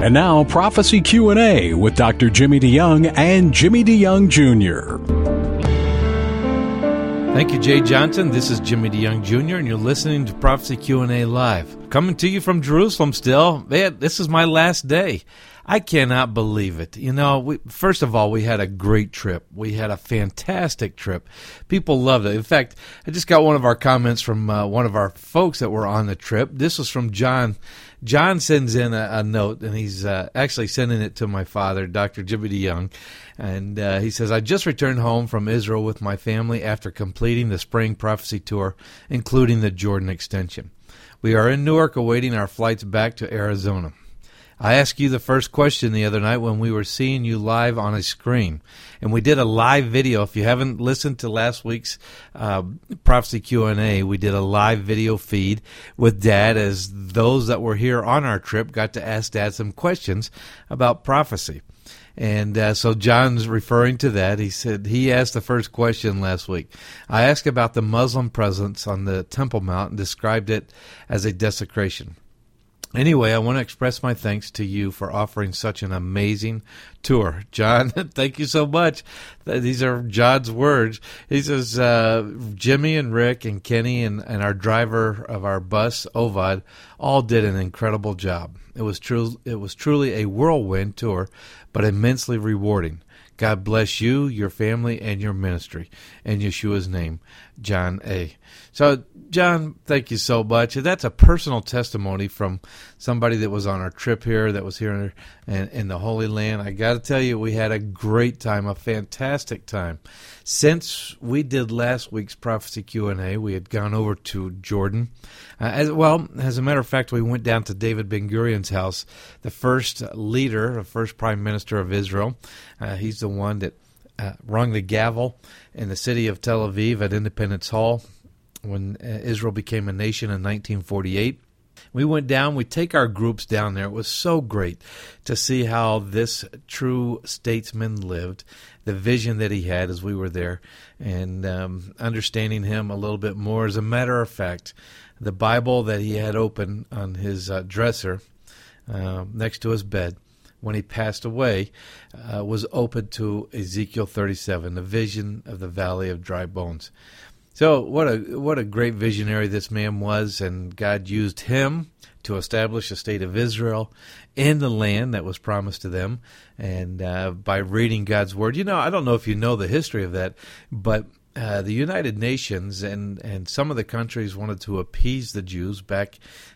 And now, Prophecy Q&A with Dr. Jimmy DeYoung and Jimmy DeYoung Jr. Thank you, Jay Johnson. This is Jimmy DeYoung Jr., and you're listening to Prophecy Q&A Live. Coming to you from Jerusalem still. Man, this is my last day. I cannot believe it. You know, first of all, we had a great trip. We had a fantastic trip. People loved it. In fact, I just got one of our comments from one of our folks that were on the trip. This was from John. John sends in a note, and he's actually sending it to my father, Dr. Jimmy DeYoung. And he says, I just returned home from Israel with my family after completing the spring prophecy tour, including the Jordan extension. We are in Newark awaiting our flights back to Arizona. I asked you the first question the other night when we were seeing you live on a screen, and we did a live video. If you haven't listened to last week's Prophecy Q&A, we did a live video feed with Dad as those that were here on our trip got to ask Dad some questions about prophecy. And so John's referring to that. He said he asked the first question last week. I asked about the Muslim presence on the Temple Mount and described it as a desecration. Anyway, I want to express my thanks to you for offering such an amazing tour. John, thank you so much. These are John's words. He says, Jimmy and Rick and Kenny and our driver of our bus, Ovad, all did an incredible job. It was truly a whirlwind tour, but immensely rewarding. God bless you, your family, and your ministry. In Yeshua's name, John A. So, John, thank you so much. That's a personal testimony from somebody that was on our trip here, that was here in the Holy Land. I got to tell you, we had a great time, a fantastic time. Since we did last week's Prophecy Q&A, we had gone over to Jordan. As a matter of fact, we went down to David Ben-Gurion's house, the first leader, the first prime minister of Israel. He's the one that rung the gavel in the city of Tel Aviv at Independence Hall when Israel became a nation in 1948. We went down. We take our groups down there. It was so great to see how this true statesman lived, the vision that he had as we were there, and understanding him a little bit more. As a matter of fact, the Bible that he had open on his dresser next to his bed when he passed away was open to Ezekiel 37, the vision of the valley of dry bones. So what a great visionary this man was, and God used him to establish a state of Israel in the land that was promised to them, and by reading God's Word. You know, I don't know if you know the history of that, but the United Nations and some of the countries wanted to appease the Jews back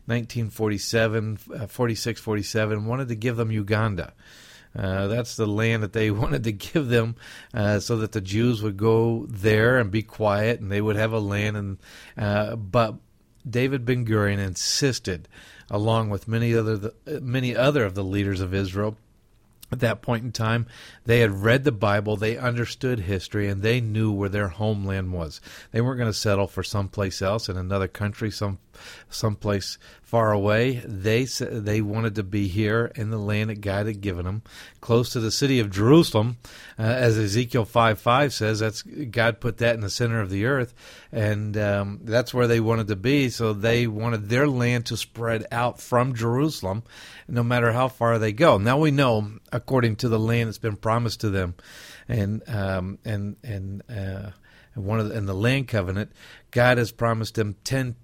46, 47, wanted to give them Uganda. That's the land that they wanted to give them so that the Jews would go there and be quiet and they would have a land. But David Ben-Gurion insisted, along with many other of the leaders of Israel, at that point in time, they had read the Bible, they understood history, and they knew where their homeland was. They weren't going to settle for someplace else in another country, someplace far away. They wanted to be here in the land that God had given them, close to the city of Jerusalem. As Ezekiel 5:5 says, that's God put that in the center of the earth, and that's where they wanted to be. So they wanted their land to spread out from Jerusalem, no matter how far they go. Now we know, according to the land that's been promised to them, and the land covenant, God has promised them 10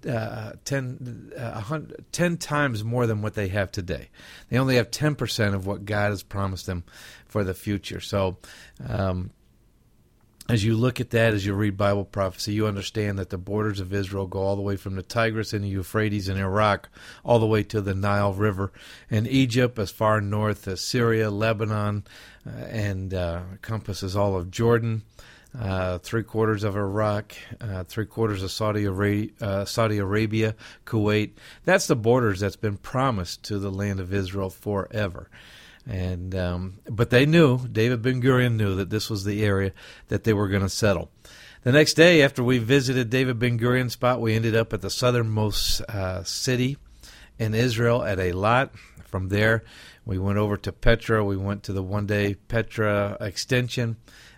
times more than what they have today. They only have 10% of what God has promised them for the future. So as you look at that, as you read Bible prophecy, you understand that the borders of Israel go all the way from the Tigris and the Euphrates in Iraq, all the way to the Nile River, and Egypt as far north as Syria, Lebanon, and encompasses all of Jordan, 3/4 of Iraq, 3/4 of Saudi Arabia, Kuwait. That's the borders that's been promised to the land of Israel forever. And but they knew, David Ben-Gurion knew, that this was the area that they were going to settle. The next day, after we visited David Ben-Gurion's spot, we ended up at the southernmost city in Israel at Eilat. From there, we went over to Petra. We went to the one-day Petra extension.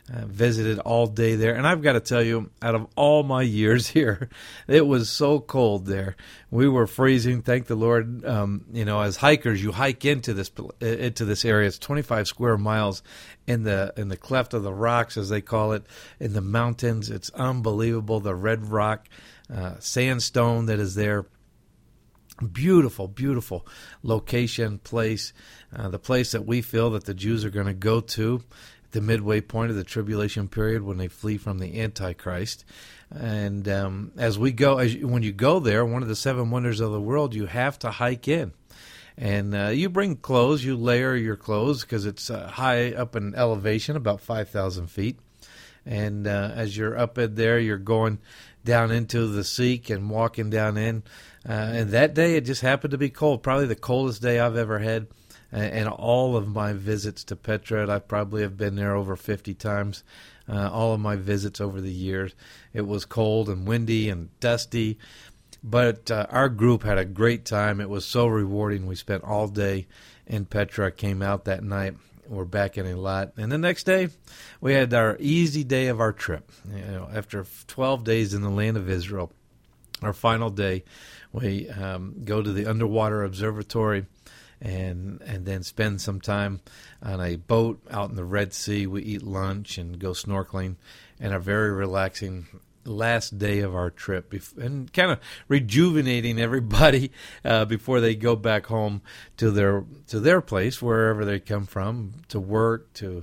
visited all day there. And I've got to tell you, out of all my years here, it was so cold there. We were freezing. Thank the Lord. As hikers, you hike into this area. It's 25 square miles in the cleft of the rocks, as they call it, in the mountains. It's unbelievable. The red rock sandstone that is there. Beautiful, beautiful location, place. The place that we feel that the Jews are going to go to the midway point of the tribulation period when they flee from the Antichrist. And when you go there, one of the 7 wonders of the world, you have to hike in. And you bring clothes, you layer your clothes because it's high up in elevation, about 5,000 feet. And as you're up in there, you're going down into the Seek and walking down in. And that day, it just happened to be cold, probably the coldest day I've ever had. And all of my visits to Petra, I probably have been there over 50 times, all of my visits over the years. It was cold and windy and dusty, but our group had a great time. It was so rewarding. We spent all day in Petra, came out that night. We're back in Eilat. And the next day, we had our easy day of our trip. After 12 days in the land of Israel, our final day, we go to the underwater observatory and then spend some time on a boat out in the Red Sea. We eat lunch and go snorkeling, and a very relaxing last day of our trip, and kind of rejuvenating everybody before they go back home to their place, wherever they come from, to work, to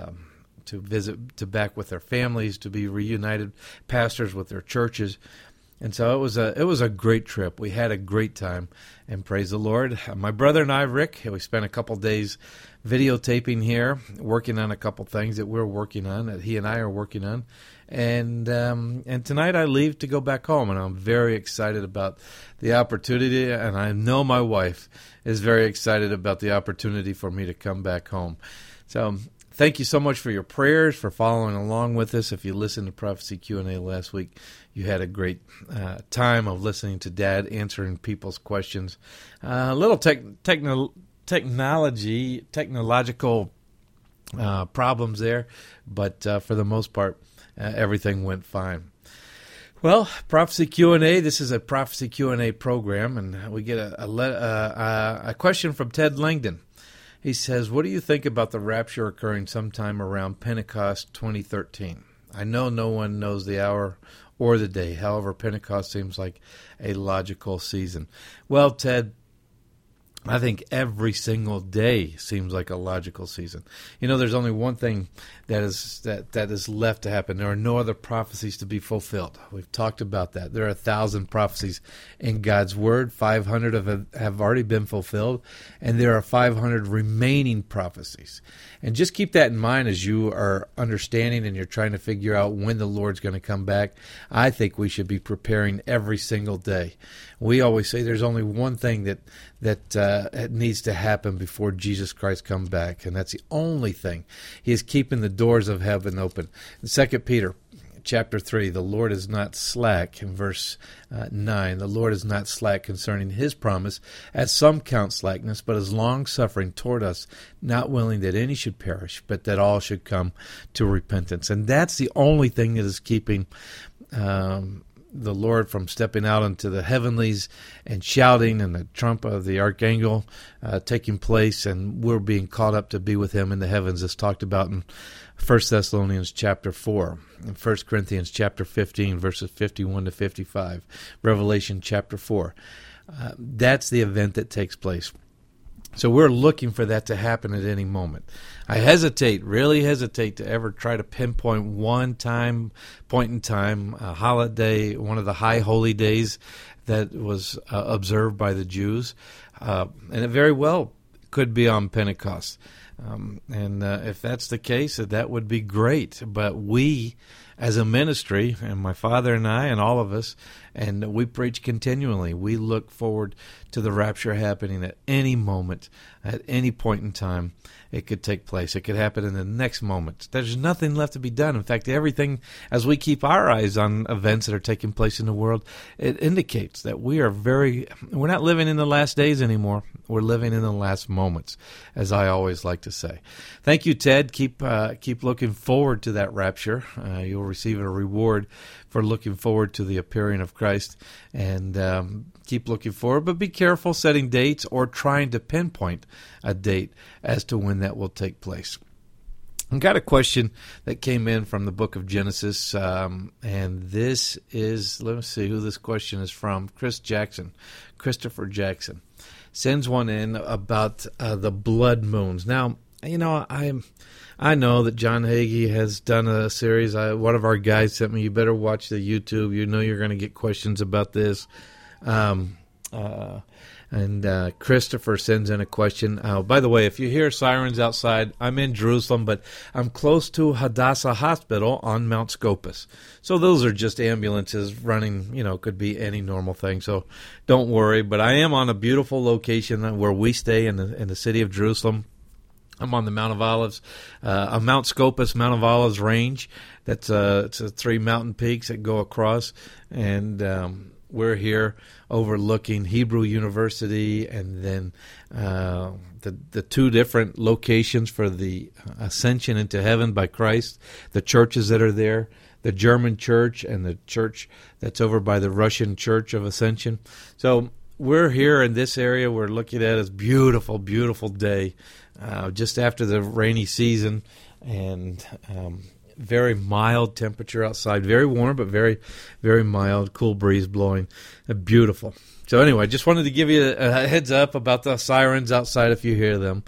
visit, to back with their families, to be reunited pastors with their churches. And so it was a great trip. We had a great time, and praise the Lord. My brother and I, Rick, we spent a couple days videotaping here, working on a couple things that we're working on, that he and I are working on. And tonight I leave to go back home, and I'm very excited about the opportunity, and I know my wife is very excited about the opportunity for me to come back home. So thank you so much for your prayers, for following along with us. If you listened to Prophecy Q&A last week, you had a great time of listening to Dad answering people's questions. A little technological problems there, but for the most part, everything went fine. Well, Prophecy Q&A, this is a Prophecy Q&A program, and we get a question from Ted Langdon. He says, what do you think about the rapture occurring sometime around Pentecost 2013? I know no one knows the hour or the day. However, Pentecost seems like a logical season. Well, Ted, I think every single day seems like a logical season. There's only one thing that is left to happen. There are no other prophecies to be fulfilled. We've talked about that. There are 1,000 prophecies in God's Word. 500 have already been fulfilled, and there are 500 remaining prophecies. And just keep that in mind as you are understanding and you're trying to figure out when the Lord's going to come back. I think we should be preparing every single day. We always say there's only one thing that needs to happen before Jesus Christ comes back, and that's the only thing. He is keeping the doors of heaven open. In 2 Peter chapter 3, the Lord is not slack, in verse 9, the Lord is not slack concerning his promise, as some count slackness, but is long-suffering toward us, not willing that any should perish, but that all should come to repentance. And that's the only thing that is keeping the Lord from stepping out into the heavenlies and shouting, and the trump of the archangel taking place, and we're being caught up to be with him in the heavens, as talked about in 1 Thessalonians chapter 4, and 1 Corinthians chapter 15, verses 51 to 55, Revelation chapter 4. That's the event that takes place. So we're looking for that to happen at any moment. I really hesitate to ever try to pinpoint one point in time, a holiday, one of the high holy days that was observed by the Jews. And it very well could be on Pentecost. And if that's the case, that would be great. But we, as a ministry, and my father and I and all of us, And we preach continually. We look forward to the rapture happening at any moment, at any point in time. It could take place. It could happen in the next moment. There's nothing left to be done. In fact, everything, as we keep our eyes on events that are taking place in the world, it indicates that we're not living in the last days anymore. We're living in the last moments, as I always like to say. Thank you, Ted. Keep looking forward to that rapture. You'll receive a reward for looking forward to the appearing of Christ, and keep looking forward, but be careful setting dates or trying to pinpoint a date as to when that will take place. I've got a question that came in from the book of Genesis, and this is, let me see who this question is from. Christopher Jackson sends one in about the blood moons. Now, I know that John Hagee has done a series. One of our guys sent me, you better watch the YouTube. You know you're going to get questions about this. And Christopher sends in a question. By the way, if you hear sirens outside, I'm in Jerusalem, but I'm close to Hadassah Hospital on Mount Scopus. So those are just ambulances running, could be any normal thing. So don't worry. But I am on a beautiful location where we stay in the city of Jerusalem. I'm on the Mount of Olives, a Mount Scopus, Mount of Olives range. It's 3 mountain peaks that go across, and we're here overlooking Hebrew University, and then the 2 different locations for the ascension into heaven by Christ, the churches that are there, the German church and the church that's over by the Russian Church of Ascension. So we're here in this area. We're looking at this beautiful, beautiful day, just after the rainy season, and very mild temperature outside. Very warm, but very, very mild, cool breeze blowing. Beautiful. So anyway, just wanted to give you a heads up about the sirens outside if you hear them.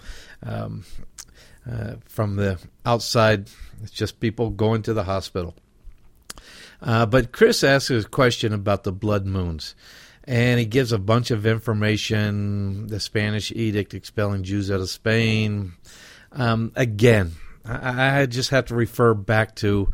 From the outside, it's just people going to the hospital. But Chris asks a question about the blood moons. And he gives a bunch of information, the Spanish edict expelling Jews out of Spain. Again, I just have to refer back to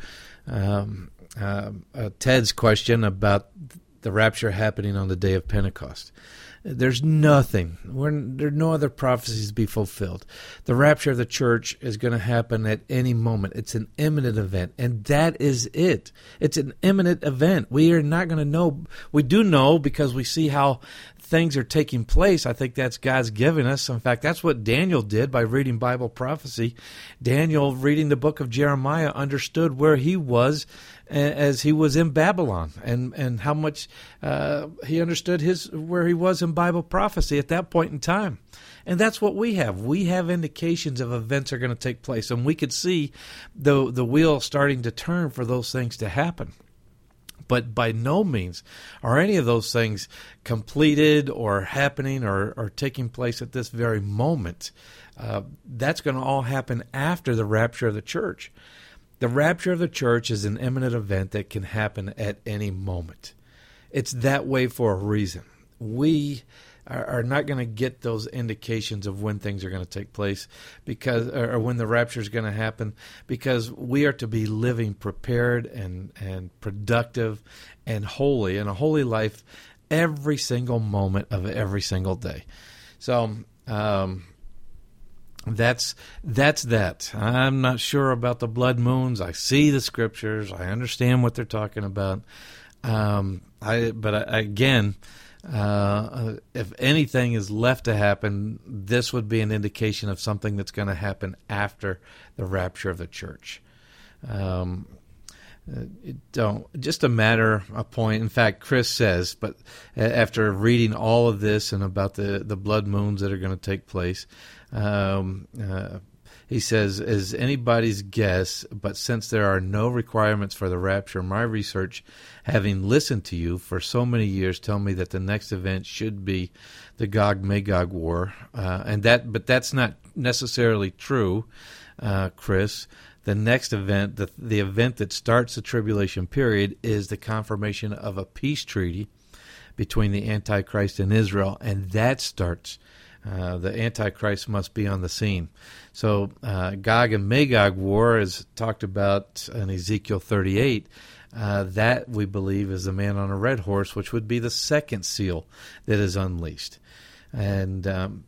Ted's question about the rapture happening on the day of Pentecost. There's nothing. There are no other prophecies to be fulfilled. The rapture of the church is going to happen at any moment. It's an imminent event, and that is it. It's an imminent event. We are not going to know. We do know because we see how things are taking place. I think that's God's giving us. In fact, that's what Daniel did by reading Bible prophecy. Daniel, reading the book of Jeremiah, understood where he was as he was in Babylon, and how much he understood where he was in Bible prophecy at that point in time. And that's what we have. We have indications of events are going to take place, and we could see the wheel starting to turn for those things to happen. But by no means are any of those things completed or happening or taking place at this very moment. That's going to all happen after the rapture of the church. The rapture of the church is an imminent event that can happen at any moment. It's that way for a reason. We are not going to get those indications of when things are going to take place or when the rapture is going to happen, because we are to be living prepared and productive and holy, in a holy life every single moment of every single day. So that's that. I'm not sure about the blood moons. I see the scriptures. I understand what they're talking about. If anything is left to happen, this would be an indication of something that's going to happen after the rapture of the church. Just a matter of point. In fact, Chris says, but after reading all of this and about the blood moons that are going to take place, he says, is anybody's guess, but since there are no requirements for the rapture, my research, having listened to you for so many years, tell me that the next event should be the Gog-Magog war. But that's not necessarily true, Chris. The next event, the event that starts the tribulation period, is the confirmation of a peace treaty between the Antichrist and Israel, and that starts. The Antichrist must be on the scene. So Gog and Magog war is talked about in Ezekiel 38. That, we believe, is the man on a red horse, which would be the second seal that is unleashed. And a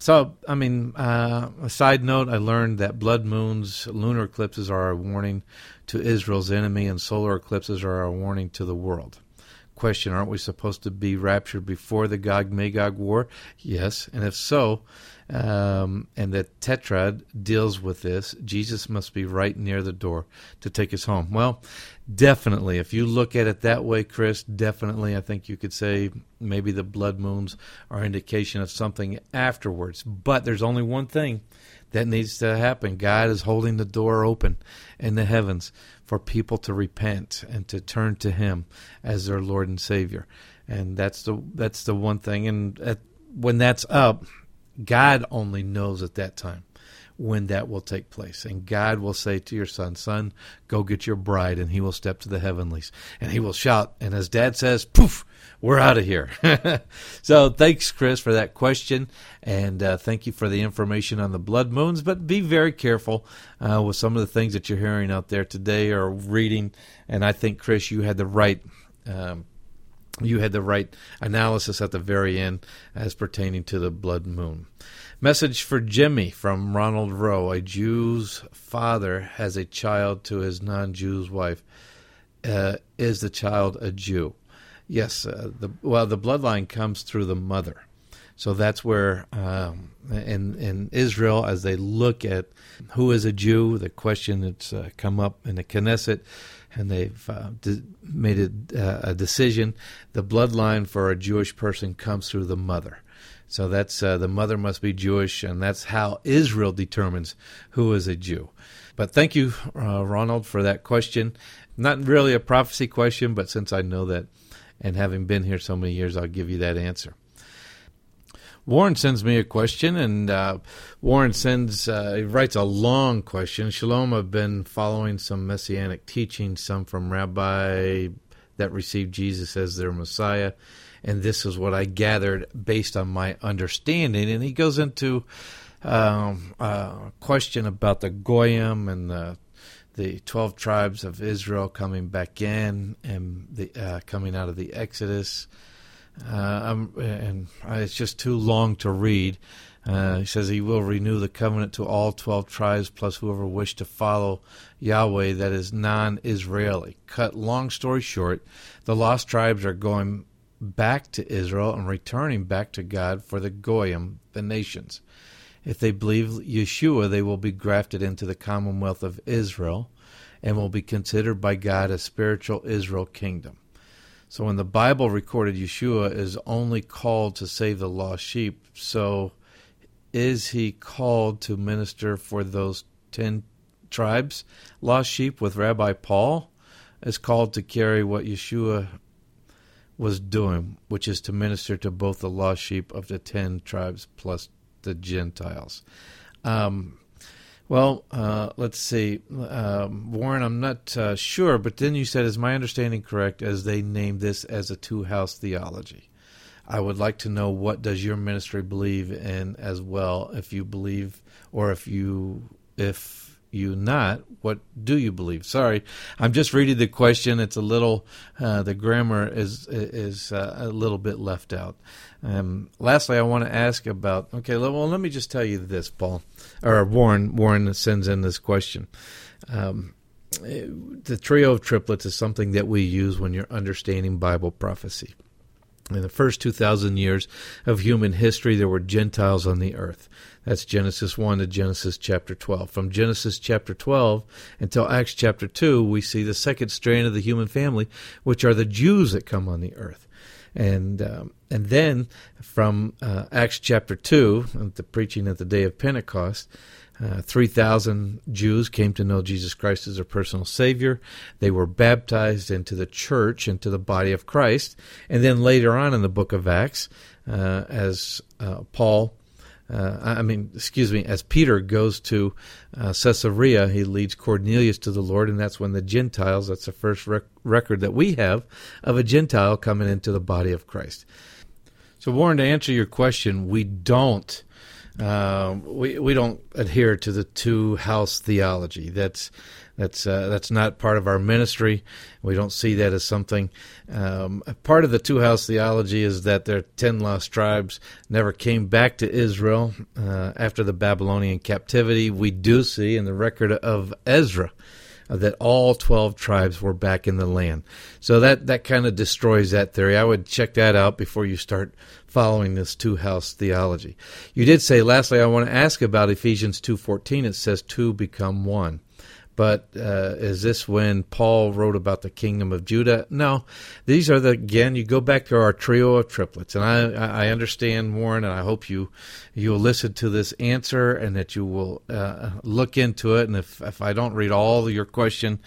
side note, I learned that blood moons, lunar eclipses are a warning to Israel's enemy, and solar eclipses are a warning to the world. Question, aren't we supposed to be raptured before the Gog-Magog war? Yes, and if so, and the Tetrad deals with this, Jesus must be right near the door to take us home. Well, definitely, if you look at it that way, Chris, definitely I think you could say maybe the blood moons are indication of something afterwards. But there's only one thing that needs to happen. God is holding the door open in the heavens for people to repent and to turn to Him as their Lord and Savior. And that's the one thing. And when that's up, God only knows at that time when that will take place. And God will say to your son, go get your bride, and he will step to the heavenlies. And he will shout, and as Dad says, poof, we're out of here. So thanks, Chris, for that question. And thank you for the information on the blood moons. But be very careful with some of the things that you're hearing out there today or reading. And I think, Chris, you had the right analysis at the very end as pertaining to the blood moon. Message for Jimmy from Ronald Rowe. A Jew's father has a child to his non-Jew's wife. Is the child a Jew? Yes. The bloodline comes through the mother. So that's where in Israel, as they look at who is a Jew, the question that's come up in the Knesset, and they've made a decision. The bloodline for a Jewish person comes through the mother. So that's the mother must be Jewish, and that's how Israel determines who is a Jew. But thank you, Ronald, for that question. Not really a prophecy question, but since I know that, and having been here so many years, I'll give you that answer. Warren sends me a question, and Warren he writes a long question. Shalom, I've been following some Messianic teaching, some from Rabbi that received Jesus as their Messiah, and this is what I gathered based on my understanding. And he goes into a question about the Goyim and the 12 tribes of Israel coming back in and coming out of the Exodus. It's just too long to read. He says he will renew the covenant to all 12 tribes plus whoever wish to follow Yahweh that is non-Israeli. Cut long story short, the lost tribes are going back to Israel and returning back to God for the Goyim, the nations. If they believe Yeshua, they will be grafted into the commonwealth of Israel and will be considered by God a spiritual Israel kingdom. So when the Bible recorded Yeshua is only called to save the lost sheep, so is he called to minister for those 10 tribes? Lost sheep with Rabbi Paul is called to carry what Yeshua was doing, which is to minister to both the lost sheep of the 10 tribes plus the Gentiles. Let's see. Warren, I'm not sure, but then you said, is my understanding correct, as they named this as a two-house theology? I would like to know, what does your ministry believe in as well? If you believe, or if you not, what do you believe? Sorry, I'm just reading the question. It's a little, the grammar is a little bit left out. Lastly, I want to ask about, let me just tell you this, Paul, or Warren sends in this question. The trio of triplets is something that we use when you're understanding Bible prophecy. In the first 2,000 years of human history, there were Gentiles on the earth. That's Genesis 1 to Genesis chapter 12. From Genesis chapter 12 until Acts chapter 2, we see the second strand of the human family, which are the Jews that come on the earth. And then from Acts chapter 2, the preaching at the day of Pentecost, 3,000 Jews came to know Jesus Christ as their personal Savior. They were baptized into the church, into the body of Christ. And then later on in the book of Acts, as Peter goes to Caesarea, he leads Cornelius to the Lord, and that's when the Gentiles, that's the first record that we have of a Gentile coming into the body of Christ. So, Warren, to answer your question, we don't adhere to the two-house theology. That's That's not part of our ministry. We don't see that as something. Part of the two-house theology is that their 10 lost tribes never came back to Israel after the Babylonian captivity. We do see in the record of Ezra that all 12 tribes were back in the land. So that kind of destroys that theory. I would check that out before you start following this two-house theology. You did say, lastly, I want to ask about Ephesians 2:14. It says two become one. But is this when Paul wrote about the kingdom of Judah? No. These are again, you go back to our trio of triplets. And I understand, Warren, and I hope you'll listen to this answer and that you will look into it. And if I don't read all of your question,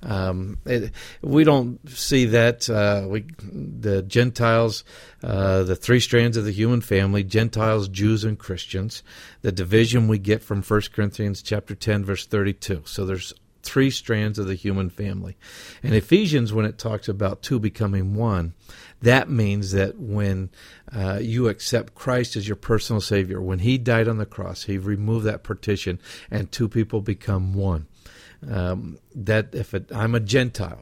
we don't see that. The Gentiles, the three strands of the human family, Gentiles, Jews, and Christians, the division we get from 1 Corinthians chapter 10, verse 32. So there's three strands of the human family. And Ephesians, when it talks about two becoming one, that means that when you accept Christ as your personal Savior, when He died on the cross, He removed that partition, and two people become one. I'm a Gentile.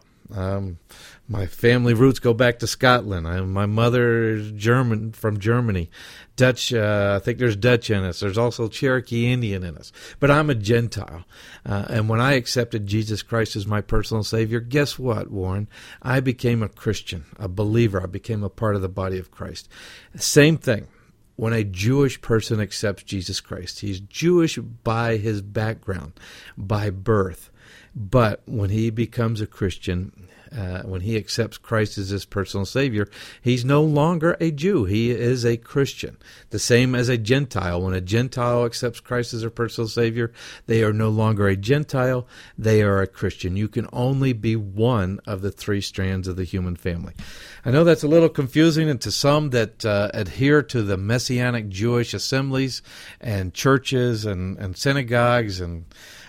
My family roots go back to Scotland. My mother is from Germany. Dutch, I think there's Dutch in us. There's also Cherokee Indian in us. But I'm a Gentile. And when I accepted Jesus Christ as my personal Savior, guess what, Warren? I became a Christian, a believer. I became a part of the body of Christ. Same thing. When a Jewish person accepts Jesus Christ, he's Jewish by his background, by birth. But when he becomes a Christian, when he accepts Christ as his personal Savior, he's no longer a Jew. He is a Christian. The same as a Gentile. When a Gentile accepts Christ as their personal Savior, they are no longer a Gentile. They are a Christian. You can only be one of the three strands of the human family. I know that's a little confusing, and to some that adhere to the Messianic Jewish assemblies and churches and synagogues and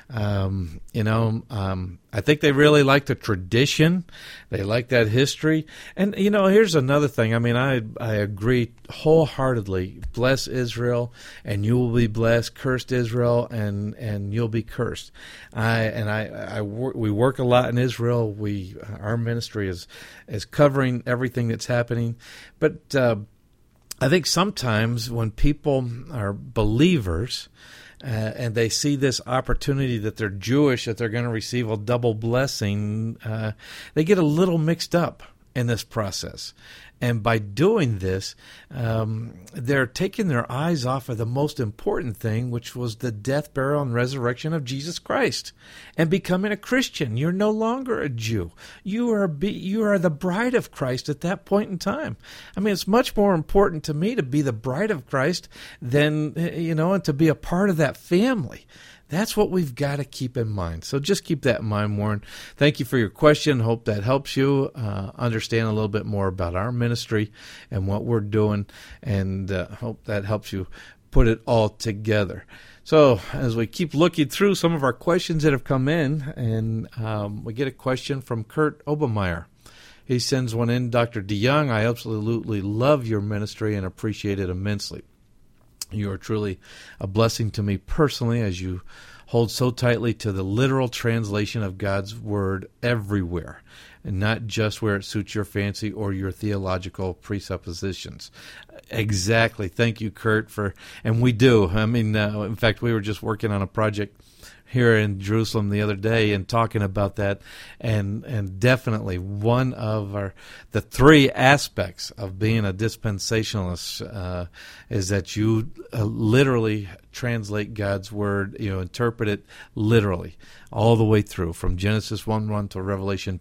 I think they really like the tradition. They like that history. And, here's another thing. I mean, I agree wholeheartedly. Bless Israel, and you will be blessed. Cursed Israel, and you'll be cursed. We work a lot in Israel. Our ministry is covering everything that's happening. But I think sometimes when people are believers, and they see this opportunity that they're Jewish, that they're going to receive a double blessing, they get a little mixed up in this process. And by doing this, they're taking their eyes off of the most important thing, which was the death, burial, and resurrection of Jesus Christ, and becoming a Christian. You're no longer a Jew. You are the bride of Christ at that point in time. I mean, it's much more important to me to be the bride of Christ than, and to be a part of that family. That's what we've got to keep in mind. So just keep that in mind, Warren. Thank you for your question. Hope that helps you understand a little bit more about our ministry and what we're doing, and hope that helps you put it all together. So as we keep looking through some of our questions that have come in, and we get a question from Kurt Obermeyer. He sends one in. Dr. DeYoung, I absolutely love your ministry and appreciate it immensely. You are truly a blessing to me personally, as you hold so tightly to the literal translation of God's Word everywhere, and not just where it suits your fancy or your theological presuppositions. Exactly. Thank you, Kurt, and we do. I mean, in fact, we were just working on a project here in Jerusalem the other day and talking about that, and definitely one of the three aspects of being a dispensationalist is that you literally translate God's Word, interpret it literally all the way through from Genesis 1:1 to Revelation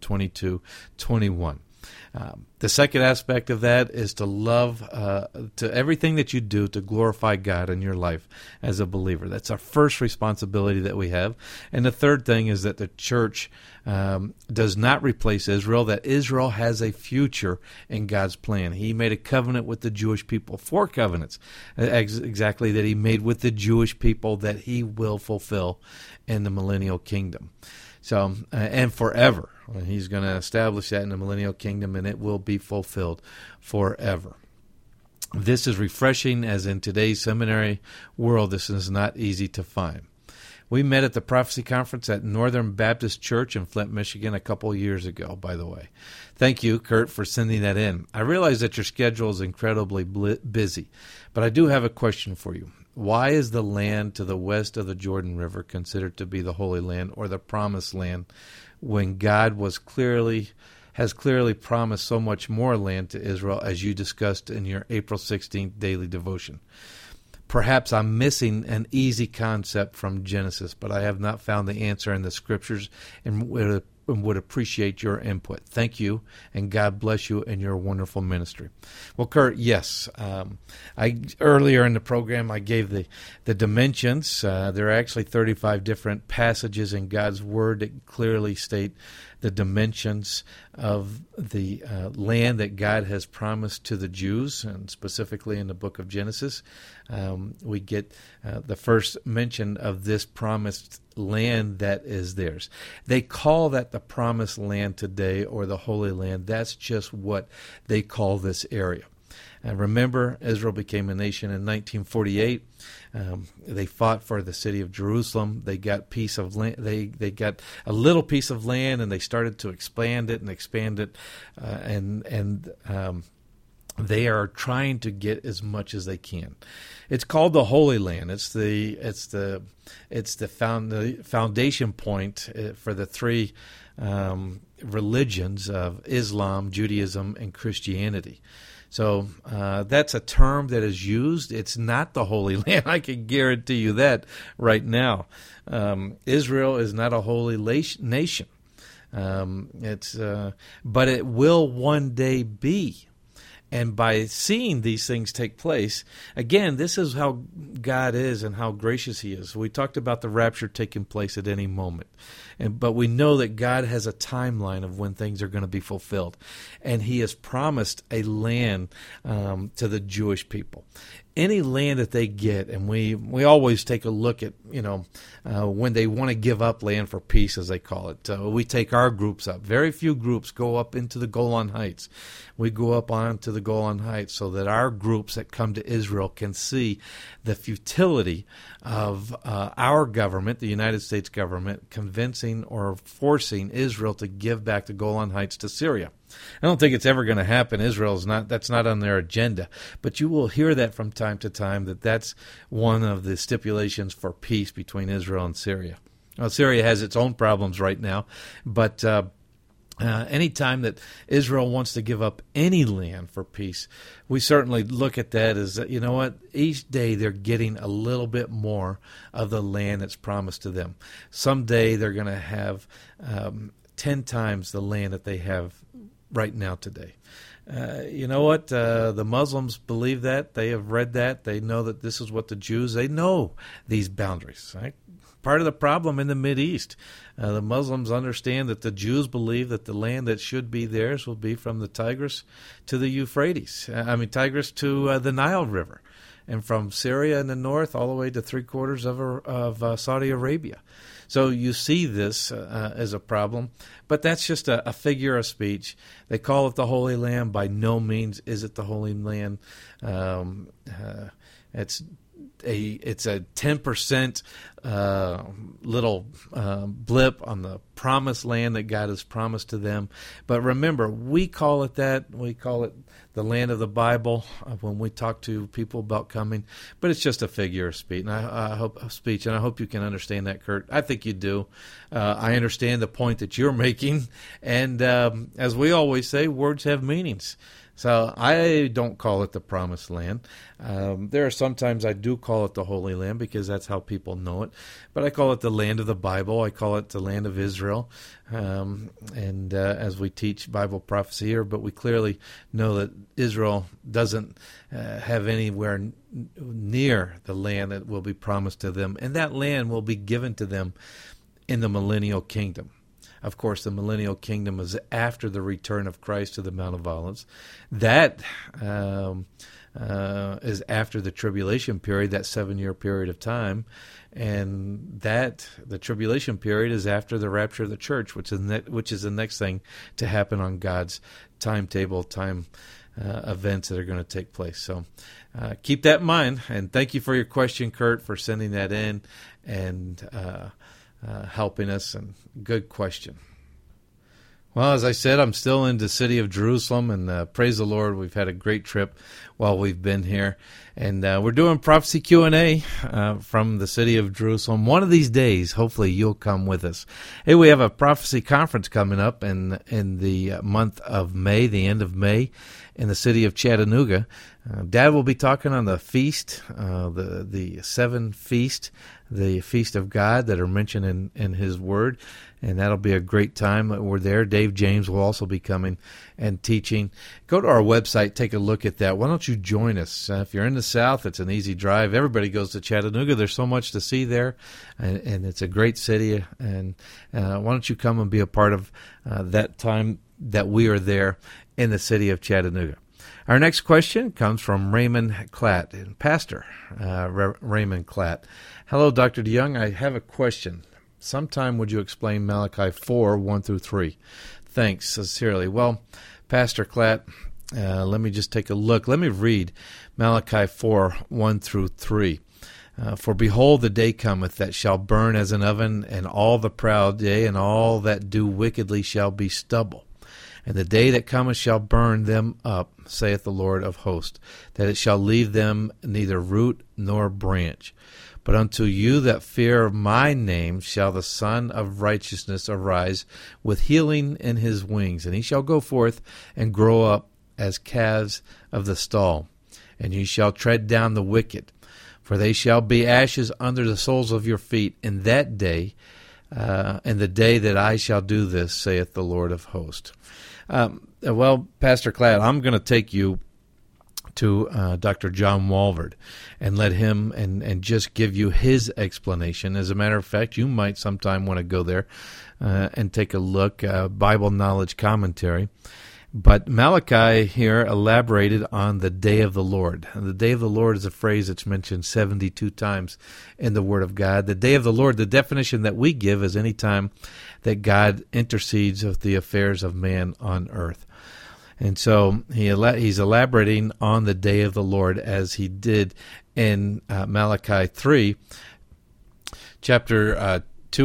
22:21. The second aspect of that is to love, to everything that you do to glorify God in your life as a believer. That's our first responsibility that we have. And the third thing is that the church does not replace Israel, that Israel has a future in God's plan. He made a covenant with the Jewish people, 4 covenants exactly that he made with the Jewish people that he will fulfill in the millennial kingdom. So, and forever. He's going to establish that in the millennial kingdom, and it will be fulfilled forever. This is refreshing, as in today's seminary world, this is not easy to find. We met at the Prophecy Conference at Northern Baptist Church in Flint, Michigan a couple of years ago, by the way. Thank you, Kurt, for sending that in. I realize that your schedule is incredibly busy, but I do have a question for you. Why is the land to the west of the Jordan River considered to be the Holy Land or the Promised Land when God has clearly promised so much more land to Israel, as you discussed in your April 16th daily devotion? Perhaps I'm missing an easy concept from Genesis, but I have not found the answer in the Scriptures and would appreciate your input. Thank you, and God bless you and your wonderful ministry. Well, Kurt, yes. Earlier in the program, I gave the dimensions. There are actually 35 different passages in God's Word that clearly state the dimensions of the land that God has promised to the Jews, and specifically in the book of Genesis. We get the first mention of this promised land that is theirs. They call that the Promised Land today, or the Holy Land. That's just what they call this area. And remember, Israel became a nation in 1948. They fought for the city of Jerusalem. They got piece of land. They got a little piece of land, and they started to expand it, they are trying to get as much as they can. It's called the Holy Land. It's the foundation point for the three religions of Islam, Judaism, and Christianity. So that's a term that is used. It's not the Holy Land. I can guarantee you that right now. Israel is not a holy nation. But it will one day be. And by seeing these things take place, again, this is how God is and how gracious He is. We talked about the rapture taking place at any moment. But we know that God has a timeline of when things are going to be fulfilled. And He has promised a land to the Jewish people. Any land that they get, and we always take a look at, when they want to give up land for peace, as they call it. We take our groups up. Very few groups go up into the Golan Heights. We go up onto the Golan Heights so that our groups that come to Israel can see the futility of our government, the United States government, convincing or forcing Israel to give back the Golan Heights to Syria. I don't think it's ever going to happen. That's not on their agenda. But you will hear that from time to time, that's one of the stipulations for peace between Israel and Syria. Well, Syria has its own problems right now, but any time that Israel wants to give up any land for peace, we certainly look at that as, each day they're getting a little bit more of the land that's promised to them. Someday they're going to have 10 times the land that they have right now today. You know what? The Muslims believe that. They have read that. They know that this is what the Jews, they know these boundaries, right? Part of the problem in the Mideast. The Muslims understand that the Jews believe that the land that should be theirs will be from the Tigris to the Euphrates. Tigris to the Nile River. And from Syria in the north all the way to 3/4 of Saudi Arabia. So you see this as a problem, but that's just a figure of speech. They call it the Holy Land. By no means is it the Holy Land. It's a 10% little blip on the promised land that God has promised to them. But remember, we call it that. We call it the land of the Bible when we talk to people about coming. But it's just a figure of speech, and I hope you can understand that, Kurt. I think you do. I understand the point that you're making, and as we always say, words have meanings. So I don't call it the Promised Land. There are sometimes I do call it the Holy Land because that's how people know it. But I call it the land of the Bible. I call it the land of Israel. As we teach Bible prophecy here, but we clearly know that Israel doesn't have anywhere near the land that will be promised to them. And that land will be given to them in the millennial kingdom. Of course, the millennial kingdom is after the return of Christ to the Mount of Olives. That is after the tribulation period, that 7-year period of time. And the tribulation period is after the rapture of the church, which is the next thing to happen on God's timetable, time events that are going to take place. So keep that in mind, and thank you for your question, Kurt, for sending that in and helping us, and good question. Well, as I said, I'm still in the city of Jerusalem, and praise the Lord, we've had a great trip while we've been here. And we're doing Prophecy Q&A from the city of Jerusalem. One of these days, hopefully, you'll come with us. Hey, we have a prophecy conference coming up in the month of May, the end of May, in the city of Chattanooga. Dad will be talking on the feast, the 7 feast, the feast of God that are mentioned in His Word, and that'll be a great time. We're there. Dave James will also be coming and teaching. Go to our website, take a look at that. Why don't you join us? If you're in the South, it's an easy drive. Everybody goes to Chattanooga. There's so much to see there, and it's a great city. And why don't you come and be a part of that time that we are there in the city of Chattanooga? Our next question comes from Raymond Klatt, Pastor Raymond Klatt. Hello, Dr. DeYoung. I have a question. Sometime would you explain Malachi 4, 1 through 3? Thanks, sincerely. Well, Pastor Klatt, let me just take a look. Let me read Malachi 4, 1 through 3. For behold, the day cometh that shall burn as an oven, and all the proud, yea, and all that do wickedly shall be stubble. And the day that cometh shall burn them up, saith the Lord of hosts, that it shall leave them neither root nor branch. But unto you that fear my name shall the Son of Righteousness arise with healing in his wings, and he shall go forth and grow up as calves of the stall. And ye shall tread down the wicked, for they shall be ashes under the soles of your feet in that day, in the day that I shall do this, saith the Lord of hosts. Well, Pastor Klatt, I'm going to take you to Dr. John Walvoord and let him and just give you his explanation. As a matter of fact, you might sometime want to go there and take a look, Bible Knowledge Commentary. But Malachi here elaborated on the day of the Lord. And the day of the Lord is a phrase that's mentioned 72 times in the Word of God. The day of the Lord, the definition that we give is any time that God intercedes with the affairs of man on earth. And so he's elaborating on the day of the Lord as he did in Malachi 3, chapter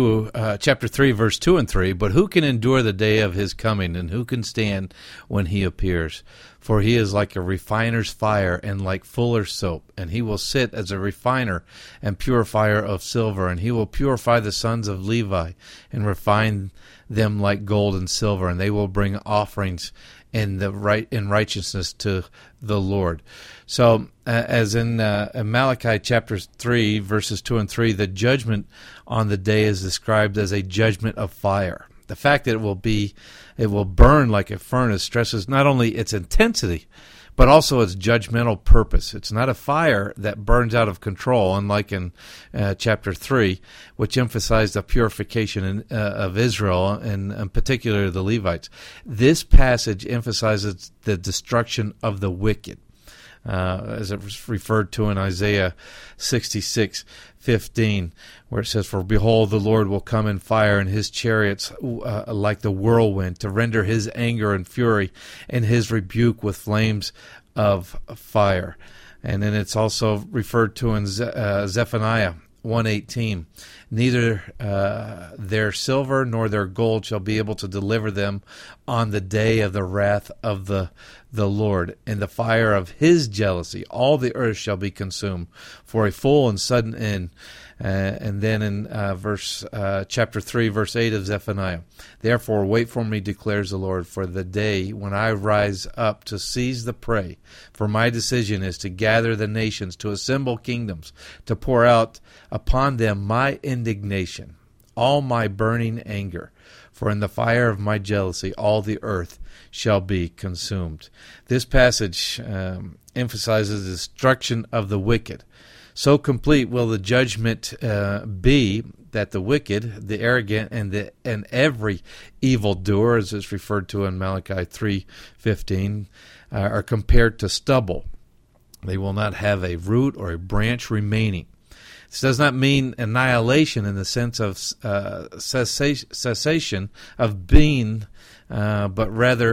3, verse 2 and 3. But who can endure the day of his coming, and who can stand when he appears? For he is like a refiner's fire and like fuller's soap, and he will sit as a refiner and purifier of silver, and he will purify the sons of Levi and refine them like gold and silver, and they will bring offerings in righteousness to the Lord. So, as in Malachi chapter 3, verses 2 and 3, the judgment on the day is described as a judgment of fire. The fact that it will burn like a furnace stresses not only its intensity, but also its judgmental purpose. It's not a fire that burns out of control, unlike in chapter 3, which emphasized the purification of Israel, and in particular the Levites. This passage emphasizes the destruction of the wicked, as it was referred to in Isaiah 66:15, where it says, For behold, the Lord will come in fire, and his chariots like the whirlwind, to render his anger and fury, and his rebuke with flames of fire. And then it's also referred to in Zephaniah 1:18. Neither their silver nor their gold shall be able to deliver them on the day of the wrath of the Lord. In the fire of his jealousy, all the earth shall be consumed for a full and sudden end. And then in chapter 3, verse 8 of Zephaniah, Therefore wait for me, declares the Lord, for the day when I rise up to seize the prey. For my decision is to gather the nations, to assemble kingdoms, to pour out upon them my indignation, all my burning anger. For in the fire of my jealousy all the earth shall be consumed. This passage emphasizes the destruction of the wicked. So complete will the judgment be that the wicked, the arrogant, and every evildoer, as is referred to in Malachi 3:15, are compared to stubble. They will not have a root or a branch remaining. This does not mean annihilation in the sense of cessation of being, but rather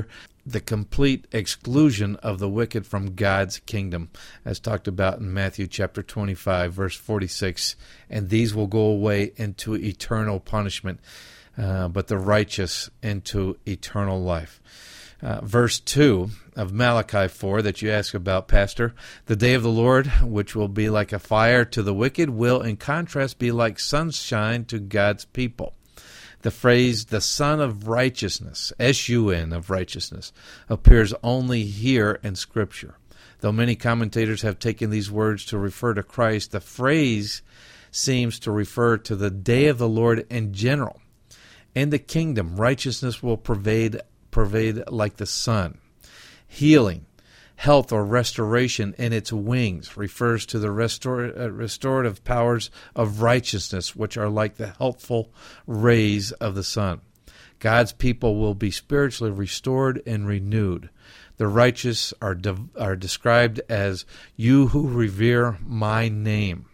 the complete exclusion of the wicked from God's kingdom, as talked about in Matthew chapter 25, verse 46. And these will go away into eternal punishment, but the righteous into eternal life. Verse 2 of Malachi 4 that you ask about, Pastor, the day of the Lord, which will be like a fire to the wicked, will in contrast be like sunshine to God's people. The phrase, the Son of Righteousness, S-U-N of righteousness, appears only here in Scripture. Though many commentators have taken these words to refer to Christ, the phrase seems to refer to the day of the Lord in general. In the kingdom, righteousness will pervade like the sun. Healing, health, or restoration in its wings refers to the restorative powers of righteousness, which are like the helpful rays of the sun. God's people will be spiritually restored and renewed. The righteous are described as you who revere my name.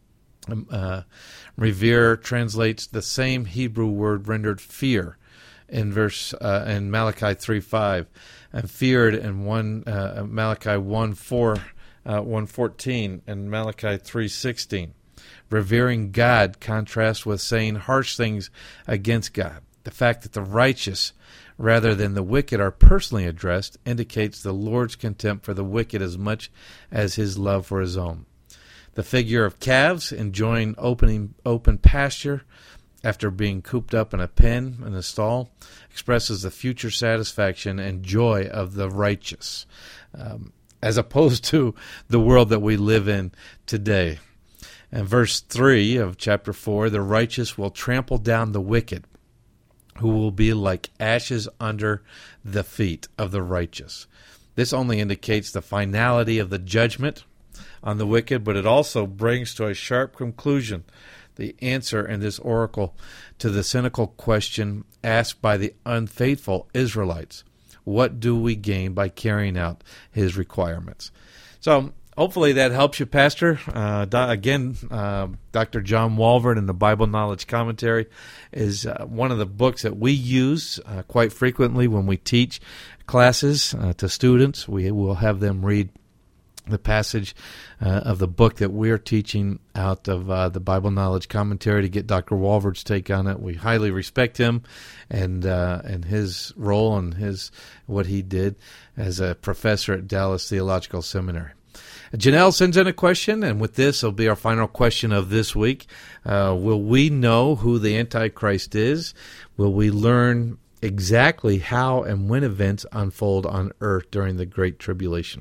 Revere translates the same Hebrew word rendered fear in Malachi 3:5, and feared in Malachi 1:14, and Malachi 3:16. Revering God contrasts with saying harsh things against God. The fact that the righteous rather than the wicked are personally addressed indicates the Lord's contempt for the wicked as much as his love for his own. The figure of calves enjoying open pasture after being cooped up in a pen in a stall expresses the future satisfaction and joy of the righteous, as opposed to the world that we live in today. And verse 3 of chapter 4, the righteous will trample down the wicked, who will be like ashes under the feet of the righteous. This only indicates the finality of the judgment on the wicked, but it also brings to a sharp conclusion the answer in this oracle to the cynical question asked by the unfaithful Israelites. What do we gain by carrying out his requirements? So hopefully that helps you, Pastor. Dr. John Walvoord in the Bible Knowledge Commentary is one of the books that we use quite frequently when we teach classes to students. We will have them read the passage of the book that we're teaching out of the Bible Knowledge Commentary to get Dr. Walvoord's take on it. We highly respect him and his role and what he did as a professor at Dallas Theological Seminary. Janelle sends in a question, and with this will be our final question of this week. Will we know who the Antichrist is? Will we learn exactly how and when events unfold on earth during the Great Tribulation?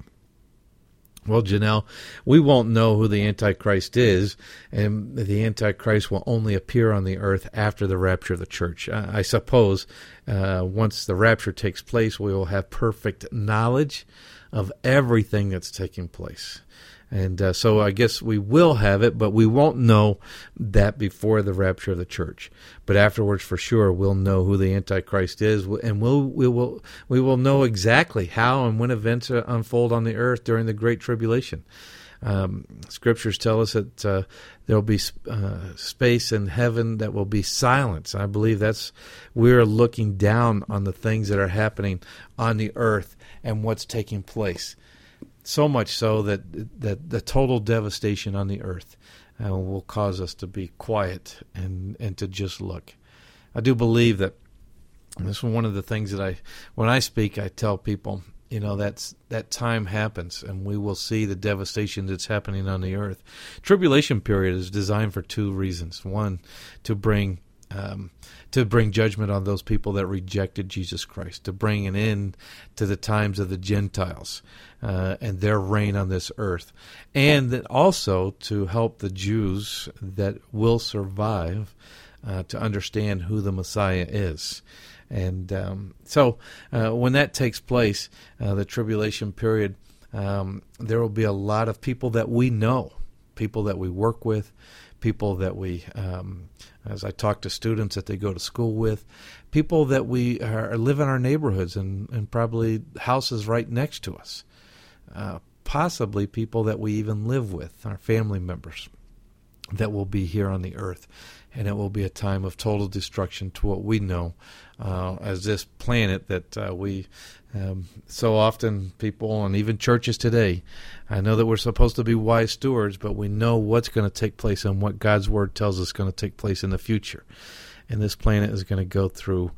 Well, Janelle, we won't know who the Antichrist is, and the Antichrist will only appear on the earth after the rapture of the church. I suppose once the rapture takes place, we will have perfect knowledge of everything that's taking place. And so I guess we will have it, but we won't know that before the rapture of the church. But afterwards, for sure, we'll know who the Antichrist is, and we will know exactly how and when events unfold on the earth during the Great Tribulation. Scriptures tell us that there will be space in heaven that will be silence. I believe we're looking down on the things that are happening on the earth and what's taking place. So much so that the total devastation on the earth will cause us to be quiet and to just look. I do believe that this is one of the things that when I speak, I tell people, that time happens and we will see the devastation that's happening on the earth. Tribulation period is designed for two reasons. One, to bring judgment on those people that rejected Jesus Christ, to bring an end to the times of the Gentiles and their reign on this earth, and that also to help the Jews that will survive to understand who the Messiah is. And so when that takes place, the tribulation period, there will be a lot of people that we know, people that we work with, people that we, as I talk to students that they go to school with, people that we live in our neighborhoods and probably houses right next to us, possibly people that we even live with, our family members. that will be here on the earth. And it will be a time of total destruction to what we know as this planet that we so often people and even churches today, I know that we're supposed to be wise stewards, but we know what's going to take place and what God's Word tells us is going to take place in the future. And this planet is going to go through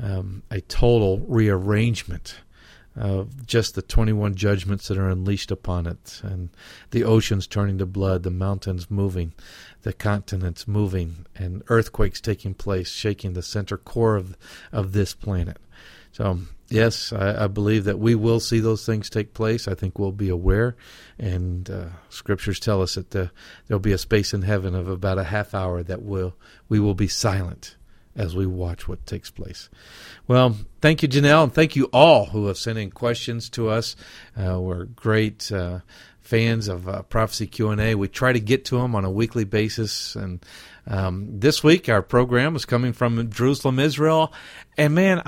a total rearrangement of just the 21 judgments that are unleashed upon it, and the oceans turning to blood, the mountains moving, the continents moving, and earthquakes taking place, shaking the center core of this planet. So, yes, I believe that we will see those things take place. I think we'll be aware, and scriptures tell us that there'll be a space in heaven of about a half hour that we will be silent as we watch what takes place. Well, thank you, Janelle, and thank you all who have sent in questions to us. We're great fans of Prophecy Q&A. We try to get to them on a weekly basis, and this week our program is coming from Jerusalem, Israel. And man,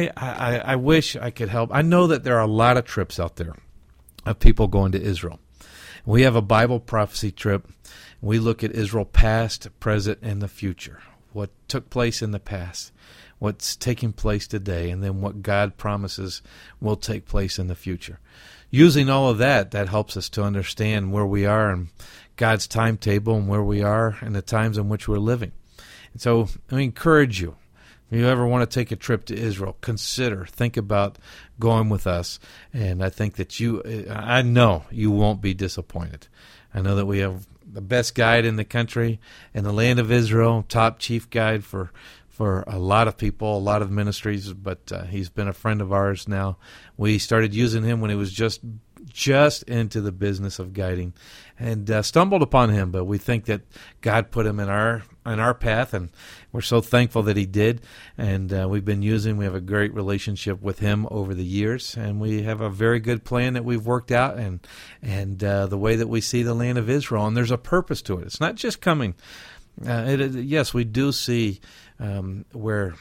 I wish I could help. I know that there are a lot of trips out there of people going to Israel. We have a Bible prophecy trip. We look at Israel past, present, and the future. What took place in the past, what's taking place today, and then what God promises will take place in the future. Using all of that helps us to understand where we are in God's timetable and where we are in the times in which we're living. And so I encourage you, if you ever want to take a trip to Israel, think about going with us. And I think that I know you won't be disappointed. I know that we have the best guide in the country, in the land of Israel, top chief guide for a lot of people, a lot of ministries, but he's been a friend of ours now. We started using him when he was just into the business of guiding, and stumbled upon him, but we think that God put him in our path, and we're so thankful that he did. And we have a great relationship with him over the years, and we have a very good plan that we've worked out, and the way that we see the land of Israel, and there's a purpose to it. It's not just coming. Yes, we do see where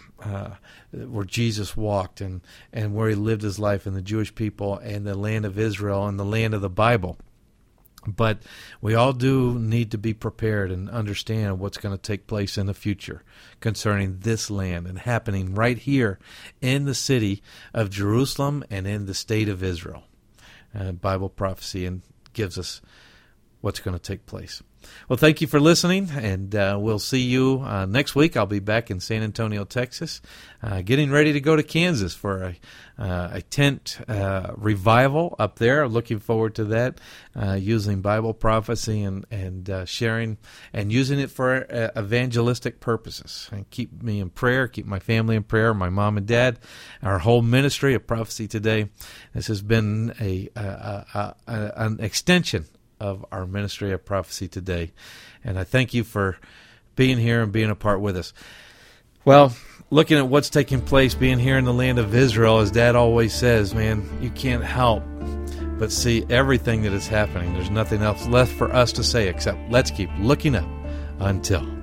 Jesus walked and where he lived his life, and the Jewish people and the land of Israel and the land of the Bible. But we all do need to be prepared and understand what's going to take place in the future concerning this land and happening right here in the city of Jerusalem and in the state of Israel. Bible prophecy and gives us what's going to take place. Well, thank you for listening, and we'll see you next week. I'll be back in San Antonio, Texas, getting ready to go to Kansas for a tent revival up there. Looking forward to that, using Bible prophecy and sharing and using it for evangelistic purposes. And keep me in prayer, keep my family in prayer, my mom and dad, our whole ministry of Prophecy Today. This has been an extension of our ministry of Prophecy Today. And I thank you for being here and being a part with us. Well, looking at what's taking place, being here in the land of Israel, as Dad always says, man, you can't help but see everything that is happening. There's nothing else left for us to say except let's keep looking up until